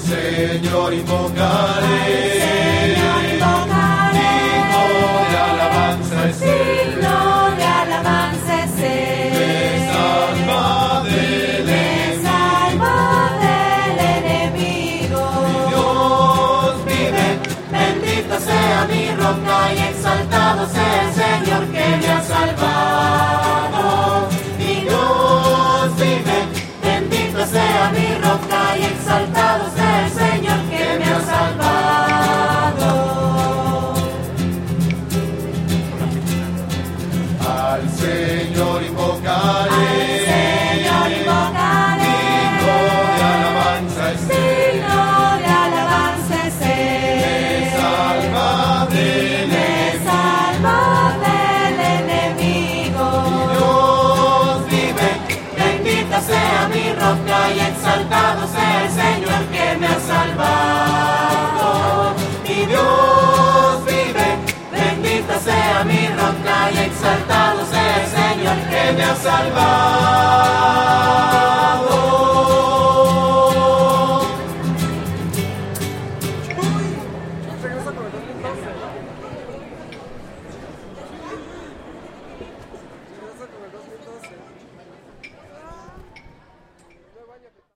Señor invocaré, Señor invocaré, digno de alabanza es Él, digno de alabanza es Él. me salva del enemigo. Dios vive, Bendito sea mi roca y exaltado sea el Señor que me ha salvado. Mi Dios vive, bendito sea mi roca y exaltado sea el Señor que me ha salvado. al Señor invocaré, Al Señor invocaré, digno de alabanza es Él, digno de alabanza es Él. Me salva del enemigo. Dios vive, Bendita sea mi roca y exaltado sea el Señor que me ha salvado. Mi Dios vive, bendita sea mi roca y exaltado sea el Señor que me ha salvado.